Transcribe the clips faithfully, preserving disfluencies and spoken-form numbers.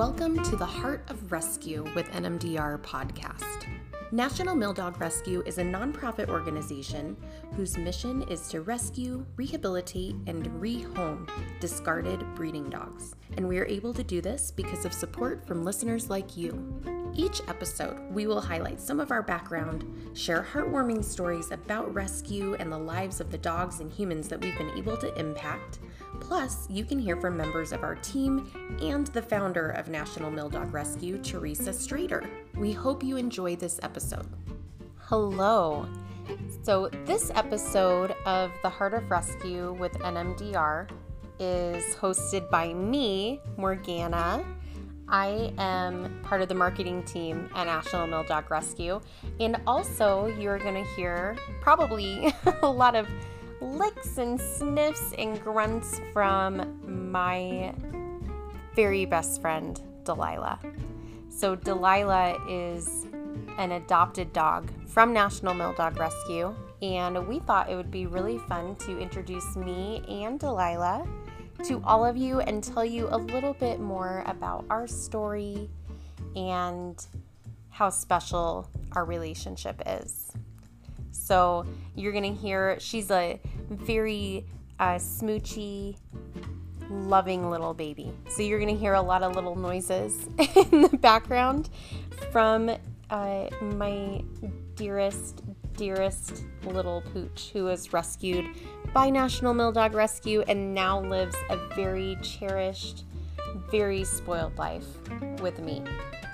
Welcome to the Heart of Rescue with N M D R podcast. National Mill Dog Rescue is a nonprofit organization whose mission is to rescue, rehabilitate, and rehome discarded breeding dogs. And we are able to do this because of support from listeners like you. Each episode, we will highlight some of our background, share heartwarming stories about rescue and the lives of the dogs and humans that we've been able to impact. Plus, you can hear from members of our team and the founder of National Mill Dog Rescue, Teresa Strader. We hope you enjoy this episode. Hello. So this episode of The Heart of Rescue with N M D R is hosted by me, Morgana. I am part of the marketing team at National Mill Dog Rescue, and also you're going to hear probably a lot of licks and sniffs and grunts from my very best friend, Delilah. So Delilah is an adopted dog from National Mill Dog Rescue, and we thought it would be really fun to introduce me and Delilah to all of you and tell you a little bit more about our story and how special our relationship is. So you're going to hear, she's a very uh, smoochy, loving little baby. So you're going to hear a lot of little noises in the background from uh, my dearest, dearest little pooch who was rescued by National Mill Dog Rescue and now lives a very cherished, very spoiled life with me.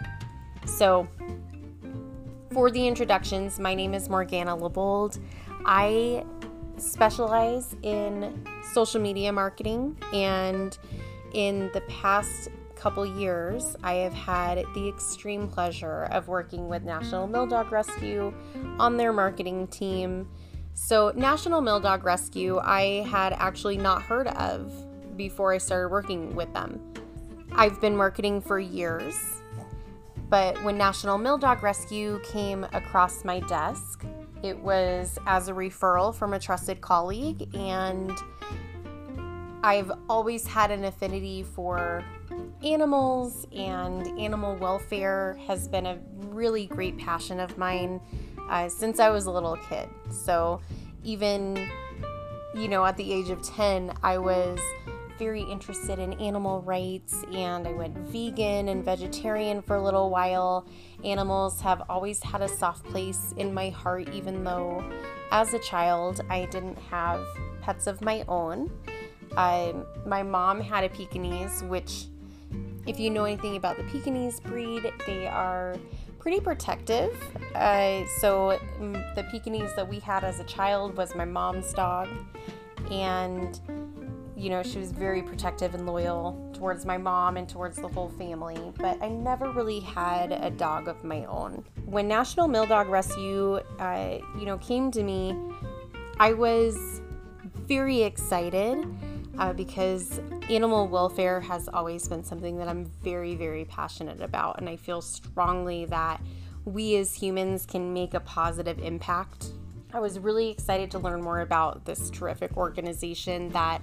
So for the introductions, my name is Morgana Lebold. I specialize in social media marketing, and in the past couple years, I have had the extreme pleasure of working with National Mill Dog Rescue on their marketing team. So National Mill Dog Rescue, I had actually not heard of before I started working with them. I've been marketing for years, but when National Mill Dog Rescue came across my desk, it was as a referral from a trusted colleague, and I've always had an affinity for animals, and animal welfare has been a really great passion of mine uh, since I was a little kid. So even, you know, at the age of ten, I was very interested in animal rights, and I went vegan and vegetarian for a little while. Animals have always had a soft place in my heart, even though as a child I didn't have pets of my own. Uh, my mom had a Pekingese, which, if you know anything about the Pekingese breed, they are pretty protective. Uh, so mm, the Pekingese that we had as a child was my mom's dog, and you know, she was very protective and loyal towards my mom and towards the whole family, but I never really had a dog of my own. When National Mill Dog Rescue, uh, you know, came to me, I was very excited uh, because animal welfare has always been something that I'm very, very passionate about, and I feel strongly that we as humans can make a positive impact. I was really excited to learn more about this terrific organization that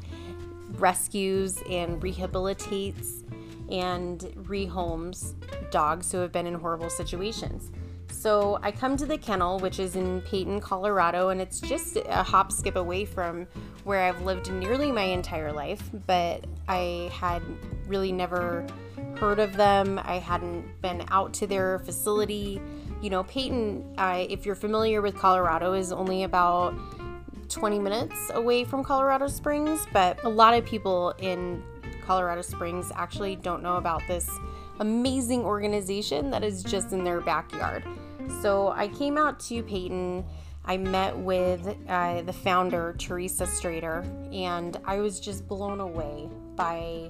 rescues and rehabilitates and rehomes dogs who have been in horrible situations. So I come to the kennel, which is in Peyton, Colorado, and it's just a hop skip away from where I've lived nearly my entire life, but I had really never heard of them. I hadn't been out to their facility. You know, Peyton, uh, if you're familiar with Colorado, is only about twenty minutes away from Colorado Springs, but a lot of people in Colorado Springs actually don't know about this amazing organization that is just in their backyard. So I came out to Peyton. I met with uh, the founder, Teresa Strader, and I was just blown away by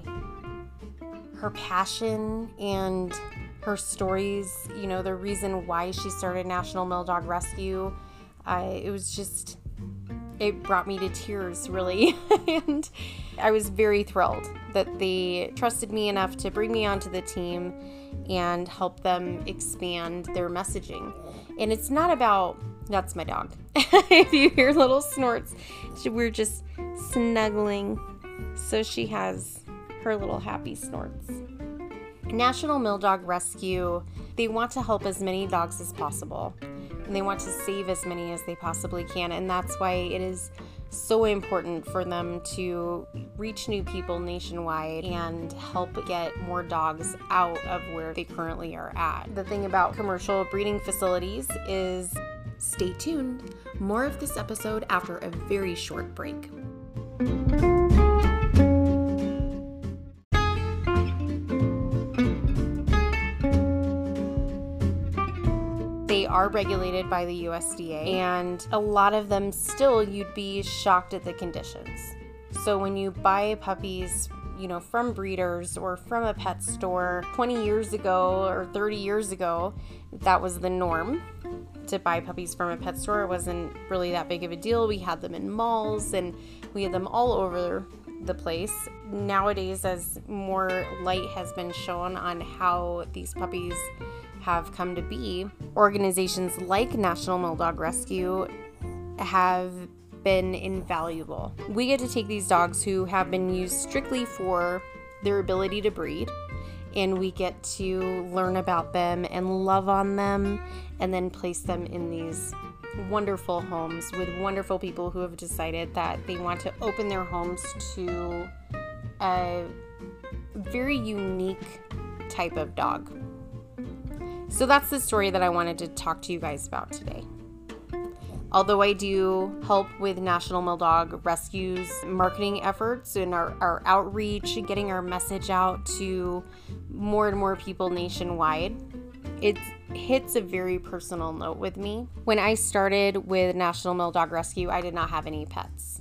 her passion and her stories. You know, the reason why she started National Mill Dog Rescue. Uh, it was just, it brought me to tears, really. And I was very thrilled that they trusted me enough to bring me onto the team and help them expand their messaging. And it's not about, that's my dog. If you hear little snorts, we're just snuggling. So she has her little happy snorts. National Mill Dog Rescue, they want to help as many dogs as possible, and they want to save as many as they possibly can, and that's why it is so important for them to reach new people nationwide and help get more dogs out of where they currently are at. The thing about commercial breeding facilities is, stay tuned. More of this episode after a very short break. They are regulated by the U S D A, and a lot of them still, you'd be shocked at the conditions. So when you buy puppies, you know, from breeders or from a pet store, twenty years ago or thirty years ago, that was the norm to buy puppies from a pet store. It wasn't really that big of a deal. We had them in malls and we had them all over the place. Nowadays, as more light has been shown on how these puppies have come to be, organizations like National Mill Dog Rescue have been invaluable. We get to take these dogs who have been used strictly for their ability to breed, and we get to learn about them and love on them, and then place them in these wonderful homes with wonderful people who have decided that they want to open their homes to a very unique type of dog. So that's the story that I wanted to talk to you guys about today. Although I do help with National Mill Dog Rescue's marketing efforts and our, our outreach, getting our message out to more and more people nationwide, it hits a very personal note with me. When I started with National Mill Dog Rescue, I did not have any pets.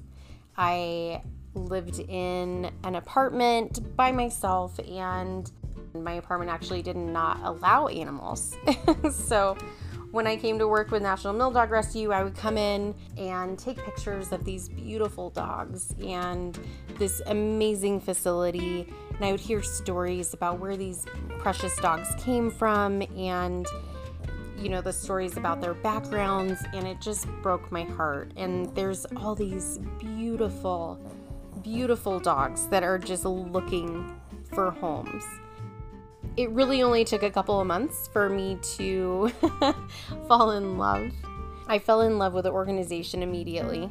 I lived in an apartment by myself, and my apartment actually did not allow animals. So when I came to work with National Mill Dog Rescue, I would come in and take pictures of these beautiful dogs and this amazing facility, and I would hear stories about where these precious dogs came from and, you know, the stories about their backgrounds, and it just broke my heart. And there's all these beautiful, beautiful dogs that are just looking for homes. It really only took a couple of months for me to fall in love. I fell in love with the organization immediately.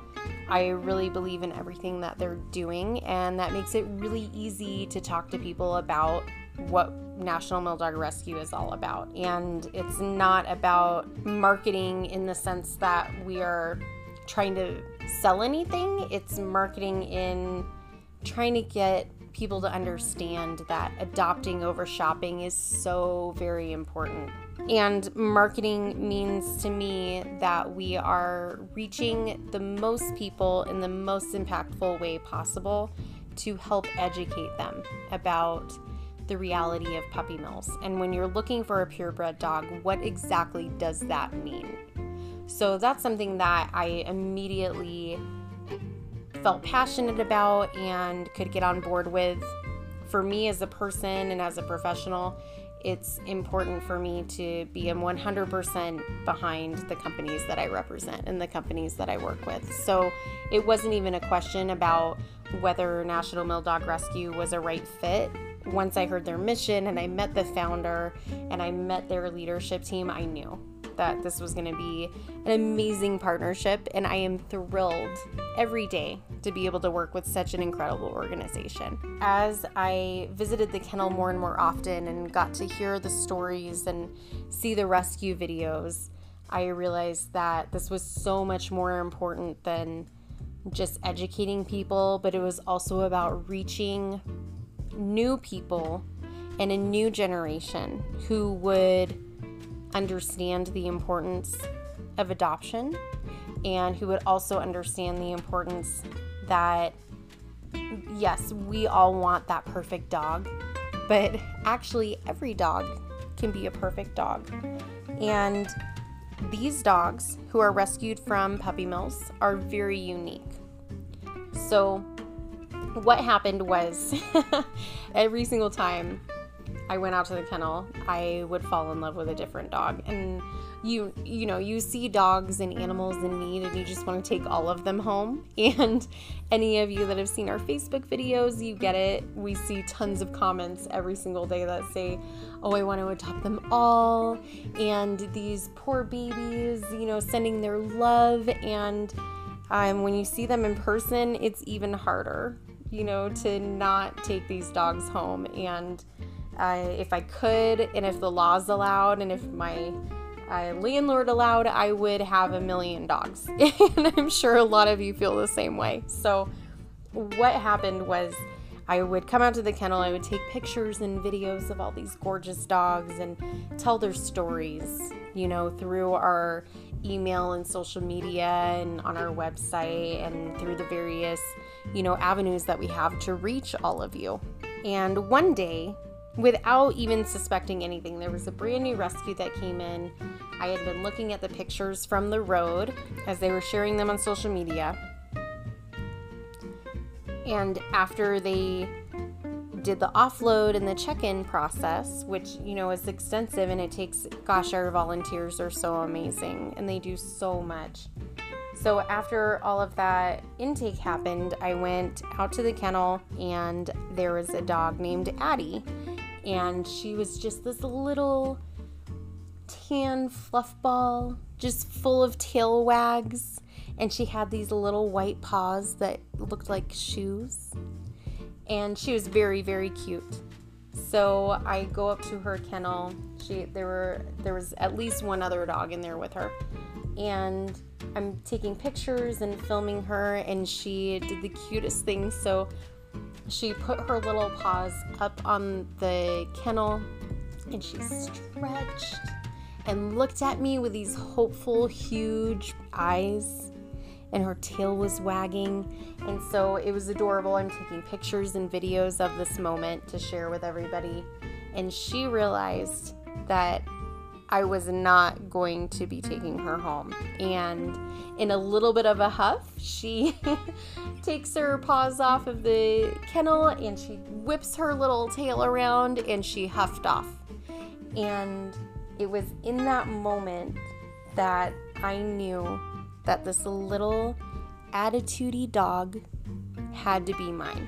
I really believe in everything that they're doing, and that makes it really easy to talk to people about what National Mill Dog Rescue is all about. And it's not about marketing in the sense that we are trying to sell anything. It's marketing in trying to get people to understand that adopting over shopping is so very important. And marketing means to me that we are reaching the most people in the most impactful way possible to help educate them about the reality of puppy mills. And when you're looking for a purebred dog, what exactly does that mean? So that's something that I immediately felt passionate about and could get on board with. For me as a person and as a professional, it's important for me to be one hundred percent behind the companies that I represent and the companies that I work with. So it wasn't even a question about whether National Mill Dog Rescue was a right fit. Once I heard their mission and I met the founder and I met their leadership team, I knew that this was going to be an amazing partnership, and I am thrilled every day to be able to work with such an incredible organization. As I visited the kennel more and more often and got to hear the stories and see the rescue videos, I realized that this was so much more important than just educating people, but it was also about reaching new people and a new generation who would understand the importance of adoption, and who would also understand the importance that, yes, we all want that perfect dog, but actually every dog can be a perfect dog. And these dogs who are rescued from puppy mills are very unique. So what happened was every single time I went out to the kennel, I would fall in love with a different dog. And you, you know, you see dogs and animals in need and you just want to take all of them home. And any of you that have seen our Facebook videos, you get it. We see tons of comments every single day that say, oh, I want to adopt them all. And these poor babies, you know, sending their love. And um, when you see them in person, it's even harder, you know, to not take these dogs home. And uh, if I could, and if the laws allowed, and if my uh, landlord allowed, I would have a million dogs. And I'm sure a lot of you feel the same way. So what happened was I would come out to the kennel, I would take pictures and videos of all these gorgeous dogs and tell their stories, you know, through our email and social media and on our website and through the various, you know, avenues that we have to reach all of you. And one day, without even suspecting anything, there was a brand new rescue that came in. I had been looking at the pictures from the road as they were sharing them on social media. And after they did the offload and the check-in process, which, you know, is extensive and it takes, gosh, our volunteers are so amazing and they do so much. So after all of that intake happened, I went out to the kennel and there was a dog named Addie. And she was just this little tan fluff ball, just full of tail wags. And she had these little white paws that looked like shoes. And she was very, very cute. So I go up to her kennel. She there were there was at least one other dog in there with her. And I'm taking pictures and filming her, and she did the cutest thing. So she put her little paws up on the kennel and she stretched and looked at me with these hopeful, huge eyes, and her tail was wagging. And so it was adorable. I'm taking pictures and videos of this moment to share with everybody. And she realized that I was not going to be taking her home. And in a little bit of a huff, she takes her paws off of the kennel and she whips her little tail around and she huffed off. And it was in that moment that I knew that this little attitude-y dog had to be mine.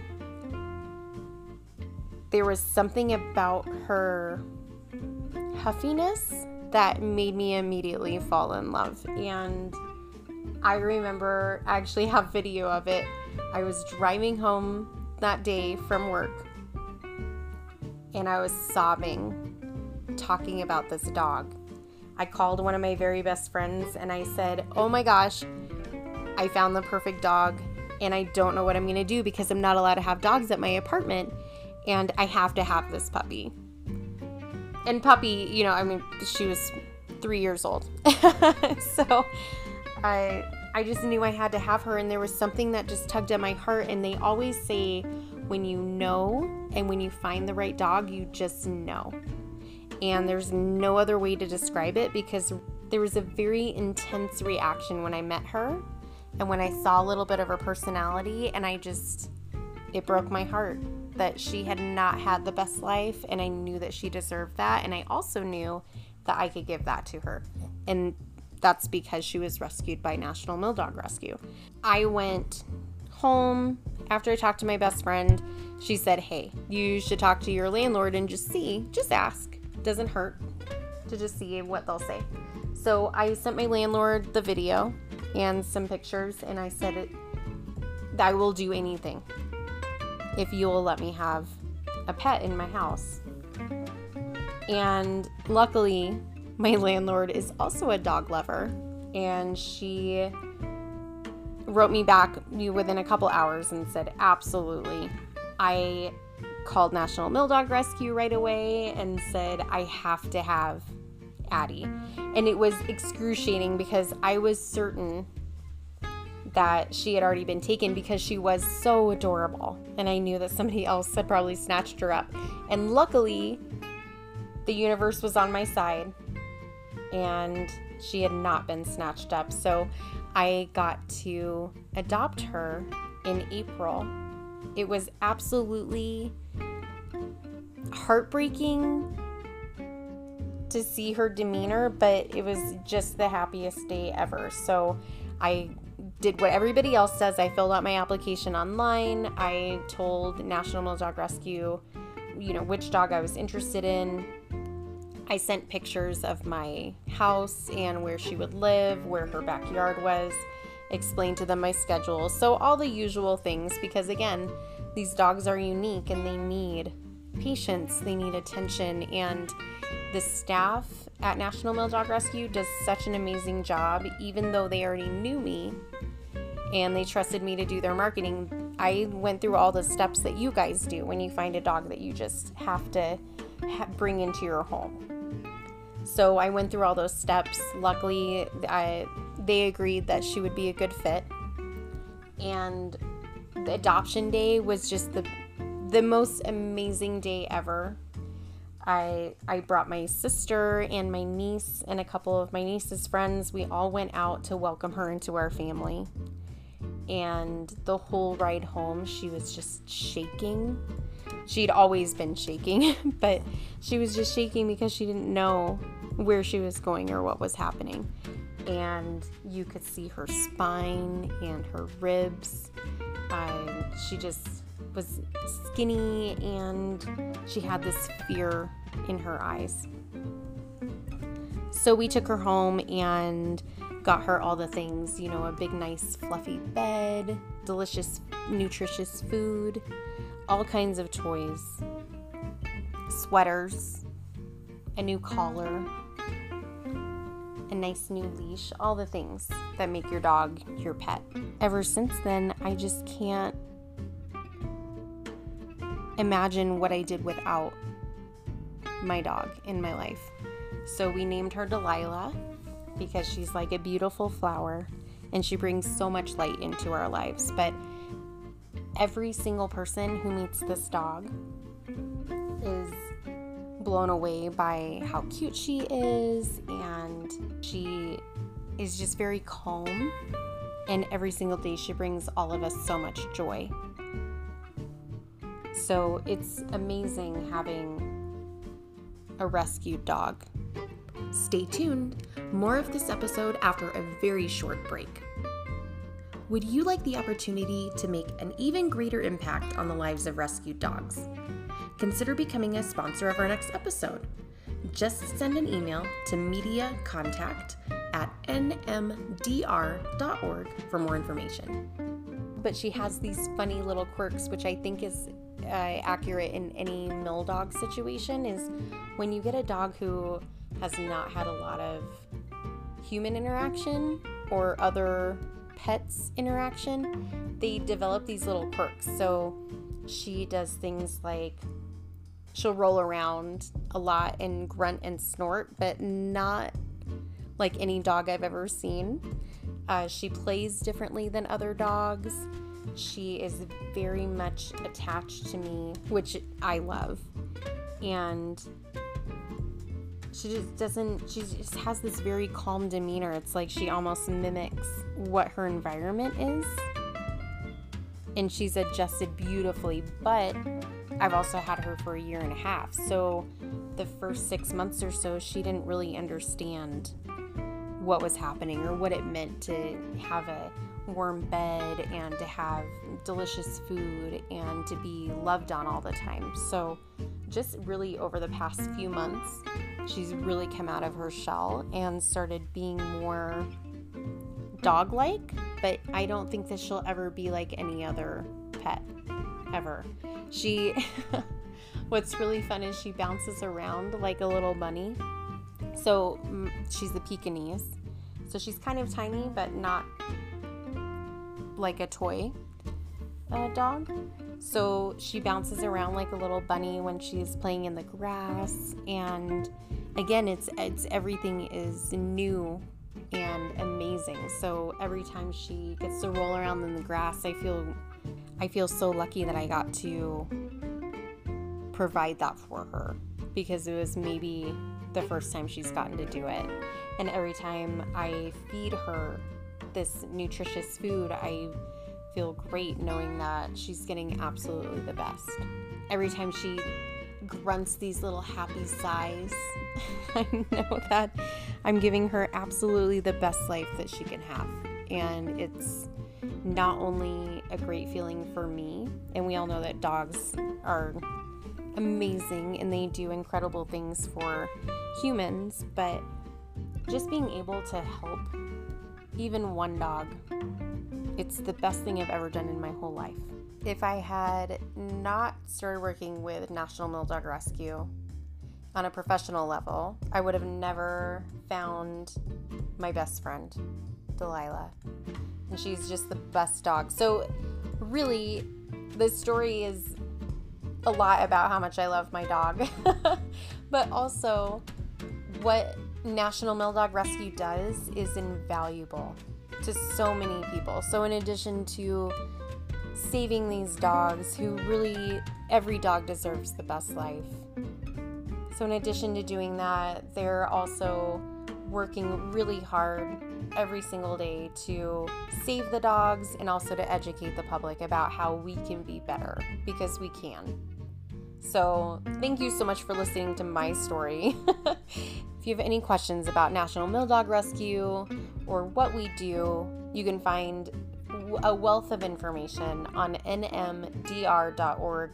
There was something about her huffiness that made me immediately fall in love. And I remember, I actually have video of it. I was driving home that day from work and I was sobbing, talking about this dog. I called one of my very best friends and I said, oh my gosh, I found the perfect dog and I don't know what I'm going to do because I'm not allowed to have dogs at my apartment and I have to have this puppy. And puppy, you know, I mean, she was three years old. So I I just knew I had to have her, and there was something that just tugged at my heart. And they always say when you know and when you find the right dog, you just know. And there's no other way to describe it because there was a very intense reaction when I met her and when I saw a little bit of her personality, and I just, it broke my heart that she had not had the best life, and I knew that she deserved that, and I also knew that I could give that to her, and that's because she was rescued by National Mill Dog Rescue. I went home after I talked to my best friend. She said, hey, you should talk to your landlord and just see, just ask. Doesn't hurt to just see what they'll say. So I sent my landlord the video and some pictures, and I said, I will do anything if you will let me have a pet in my house. And luckily, my landlord is also a dog lover, and she wrote me back within a couple hours and said, absolutely. I called National Mill Dog Rescue right away and said, I have to have Addie. And it was excruciating because I was certain that she had already been taken because she was so adorable. And I knew that somebody else had probably snatched her up. And luckily, the universe was on my side and she had not been snatched up. So I got to adopt her in April. It was absolutely heartbreaking to see her demeanor, but it was just the happiest day ever. So I did what everybody else does. I filled out my application online. I told National Mill Dog Rescue, you know, which dog I was interested in. I sent pictures of my house and where she would live, where her backyard was, explained to them my schedule. So all the usual things, because again, these dogs are unique and they need patience, they need attention, and the staff at National Mill Dog Rescue does such an amazing job. Even though they already knew me and they trusted me to do their marketing, I went through all the steps that you guys do when you find a dog that you just have to ha- bring into your home. So I went through all those steps. Luckily, I, they agreed that she would be a good fit. And the adoption day was just the the most amazing day ever. I I brought my sister and my niece and a couple of my niece's friends. We all went out to welcome her into our family. And the whole ride home, she was just shaking. She'd always been shaking, but she was just shaking because she didn't know where she was going or what was happening. And you could see her spine and her ribs. Uh, she just was skinny and she had this fear in her eyes. So we took her home and got her all the things, you know, a big, nice, fluffy bed, delicious, nutritious food, all kinds of toys, sweaters, a new collar, a nice new leash, all the things that make your dog your pet. Ever since then, I just can't imagine what I did without my dog in my life. So we named her Delilah because she's like a beautiful flower and she brings so much light into our lives. But every single person who meets this dog is blown away by how cute she is, and she is just very calm, and every single day she brings all of us so much joy. So it's amazing having a rescued dog. Stay tuned. More of this episode after a very short break. Would you like the opportunity to make an even greater impact on the lives of rescued dogs? Consider becoming a sponsor of our next episode. Just send an email to mediacontact at n m d r dot org for more information. But she has these funny little quirks, which I think is uh, accurate in any mill dog situation, is when you get a dog who has not had a lot of human interaction or other pets interaction, they develop these little quirks. So she does things like she'll roll around a lot and grunt and snort, but not like any dog I've ever seen. Uh, she plays differently than other dogs. She is very much attached to me, which I love. And she just doesn't, she just has this very calm demeanor. It's like she almost mimics what her environment is. And she's adjusted beautifully, but I've also had her for a year and a half. So the first six months or so, she didn't really understand what was happening or what it meant to have a warm bed and to have delicious food and to be loved on all the time. So just really over the past few months, she's really come out of her shell and started being more dog-like, but I don't think that she'll ever be like any other pet ever. She, what's really fun is she bounces around like a little bunny. So she's the Pekingese. So she's kind of tiny, but not like a toy uh, dog. So she bounces around like a little bunny when she's playing in the grass. And again, it's it's everything is new and amazing. So every time she gets to roll around in the grass, I feel I feel so lucky that I got to provide that for her, because it was maybe the first time she's gotten to do it. And every time I feed her this nutritious food, I feel great knowing that she's getting absolutely the best. Every time she grunts these little happy sighs. I know that I'm giving her absolutely the best life that she can have. And it's not only a great feeling for me, and we all know that dogs are amazing and they do incredible things for humans, but just being able to help even one dog, it's the best thing I've ever done in my whole life. If I had not started working with National Mill Dog Rescue on a professional level, I would have never found my best friend, Delilah. And she's just the best dog. So really, this story is a lot about how much I love my dog, but also what National Mill Dog Rescue does is invaluable to so many people. So in addition to saving these dogs, who really, every dog deserves the best life. So in addition to doing that, they're also working really hard every single day to save the dogs and also to educate the public about how we can be better, because we can. So thank you so much for listening to my story. If you have any questions about National Mill Dog Rescue or what we do, you can find a wealth of information on N M D R dot org.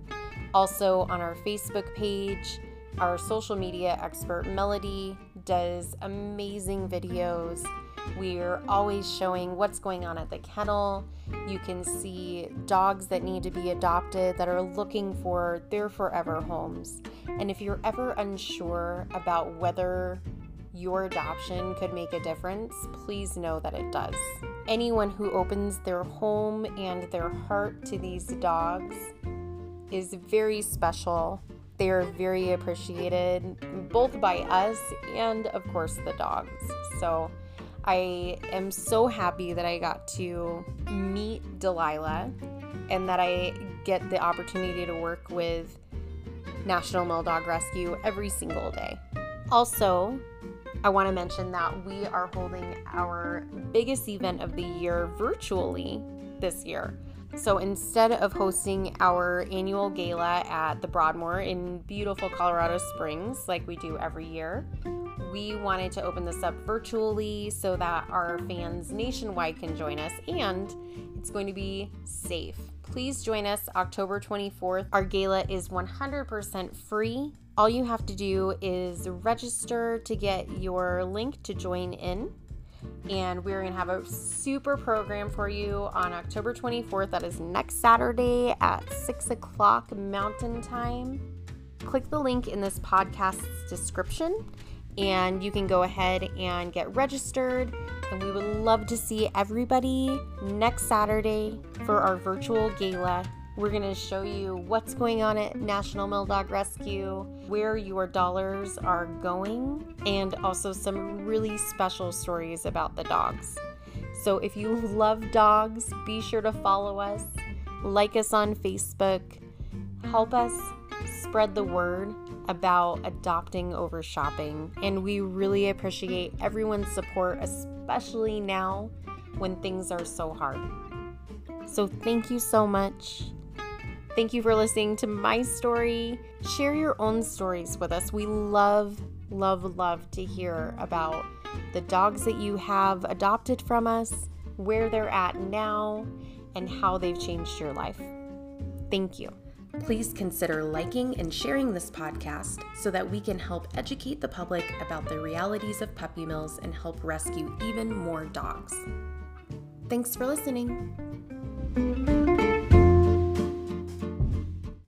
Also on our Facebook page, our social media expert Melody does amazing videos. We're always showing what's going on at the kennel. You can see dogs that need to be adopted that are looking for their forever homes. And if you're ever unsure about whether your adoption could make a difference, please know that it does. Anyone who opens their home and their heart to these dogs is very special. They are very appreciated, both by us and, of course, the dogs. So I am so happy that I got to meet Delilah and that I get the opportunity to work with National Mill Dog Rescue every single day. Also, I want to mention that we are holding our biggest event of the year virtually this year. So instead of hosting our annual gala at the Broadmoor in beautiful Colorado Springs like we do every year, we wanted to open this up virtually so that our fans nationwide can join us, and it's going to be safe. Please join us October twenty-fourth. Our gala is one hundred percent free. All you have to do is register to get your link to join in. And we're going to have a super program for you on October twenty-fourth. That is next Saturday at six o'clock Mountain Time. Click the link in this podcast's description, and you can go ahead and get registered. And we would love to see everybody next Saturday for our virtual gala. We're going to show you what's going on at National Mill Dog Rescue, where your dollars are going, and also some really special stories about the dogs. So if you love dogs, be sure to follow us, like us on Facebook, help us spread the word about adopting over shopping. And we really appreciate everyone's support, especially now when things are so hard. So thank you so much. Thank you for listening to my story. Share your own stories with us. We love, love, love to hear about the dogs that you have adopted from us, where they're at now, and how they've changed your life. Thank you. Please consider liking and sharing this podcast so that we can help educate the public about the realities of puppy mills and help rescue even more dogs. Thanks for listening.